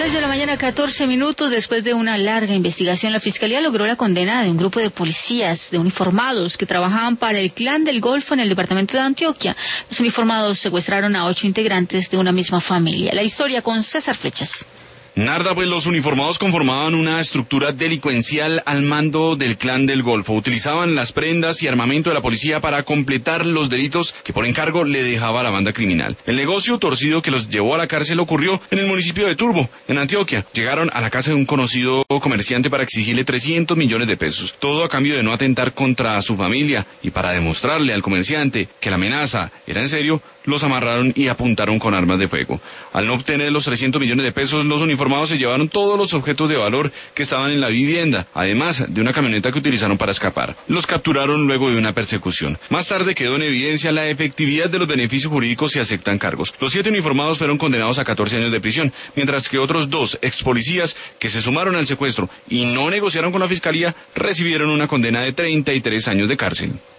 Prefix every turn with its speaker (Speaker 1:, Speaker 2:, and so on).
Speaker 1: 6 de la mañana, 14 minutos. Después de una larga investigación, la Fiscalía logró la condena de un grupo de policías, de uniformados, que trabajaban para el Clan del Golfo en el departamento de Antioquia. Los uniformados secuestraron a 8 integrantes de una misma familia. La historia con César Flechas.
Speaker 2: Narda, pues los uniformados conformaban una estructura delincuencial al mando del Clan del Golfo. Utilizaban las prendas y armamento de la policía para completar los delitos que por encargo le dejaba a la banda criminal. El negocio torcido que los llevó a la cárcel ocurrió en el municipio de Turbo, en Antioquia. Llegaron a la casa de un conocido comerciante para exigirle 300 millones de pesos. Todo a cambio de no atentar contra su familia, y para demostrarle al comerciante que la amenaza era en serio, los amarraron y apuntaron con armas de fuego. Al no obtener los 300 millones de pesos, los uniformados se llevaron todos los objetos de valor que estaban en la vivienda, además de una camioneta que utilizaron para escapar. Los capturaron luego de una persecución. Más tarde quedó en evidencia la efectividad de los beneficios jurídicos si aceptan cargos. Los 7 uniformados fueron condenados a 14 años de prisión, mientras que otros 2 expolicías que se sumaron al secuestro y no negociaron con la fiscalía recibieron una condena de 33 años de cárcel.